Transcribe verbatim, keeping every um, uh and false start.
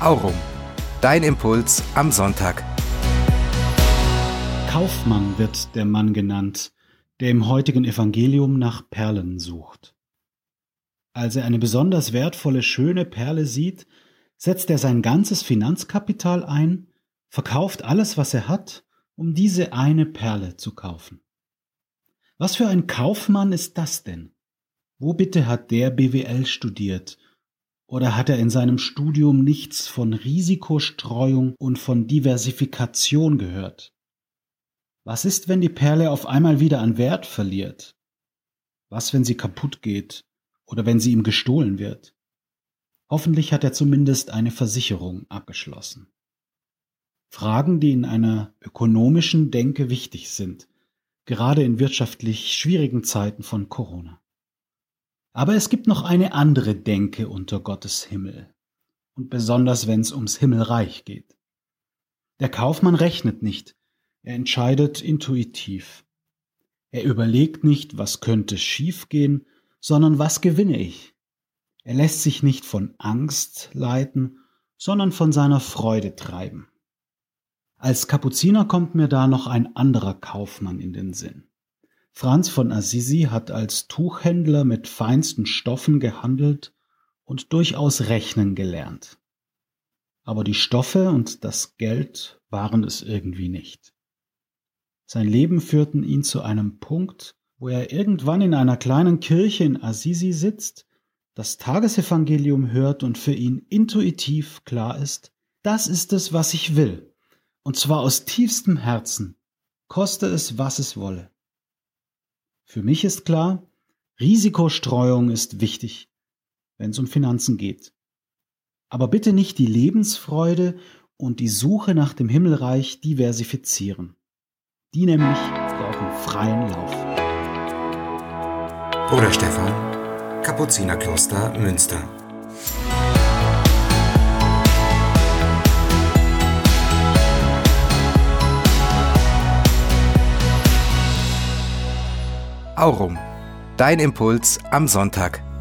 Aurum, dein Impuls am Sonntag. Kaufmann wird der Mann genannt, der im heutigen Evangelium nach Perlen sucht. Als er eine besonders wertvolle, schöne Perle sieht, setzt er sein ganzes Finanzkapital ein, verkauft alles, was er hat, um diese eine Perle zu kaufen. Was für ein Kaufmann ist das denn? Wo bitte hat der B W L studiert? Oder hat er in seinem Studium nichts von Risikostreuung und von Diversifikation gehört? Was ist, wenn die Perle auf einmal wieder an Wert verliert? Was, wenn sie kaputt geht oder wenn sie ihm gestohlen wird? Hoffentlich hat er zumindest eine Versicherung abgeschlossen. Fragen, die in einer ökonomischen Denke wichtig sind, gerade in wirtschaftlich schwierigen Zeiten von Corona. Aber es gibt noch eine andere Denke unter Gottes Himmel, und besonders wenn es ums Himmelreich geht. Der Kaufmann rechnet nicht, er entscheidet intuitiv. Er überlegt nicht, was könnte schiefgehen, sondern was gewinne ich. Er lässt sich nicht von Angst leiten, sondern von seiner Freude treiben. Als Kapuziner kommt mir da noch ein anderer Kaufmann in den Sinn. Franz von Assisi hat als Tuchhändler mit feinsten Stoffen gehandelt und durchaus rechnen gelernt. Aber die Stoffe und das Geld waren es irgendwie nicht. Sein Leben führten ihn zu einem Punkt, wo er irgendwann in einer kleinen Kirche in Assisi sitzt, das Tagesevangelium hört und für ihn intuitiv klar ist, das ist es, was ich will, und zwar aus tiefstem Herzen, koste es, was es wolle. Für mich ist klar, Risikostreuung ist wichtig, wenn es um Finanzen geht. Aber bitte nicht die Lebensfreude und die Suche nach dem Himmelreich diversifizieren. Die nämlich brauchen freien Lauf. Bruder Stefan, Kapuzinerkloster Münster. Aurum, dein Impuls am Sonntag.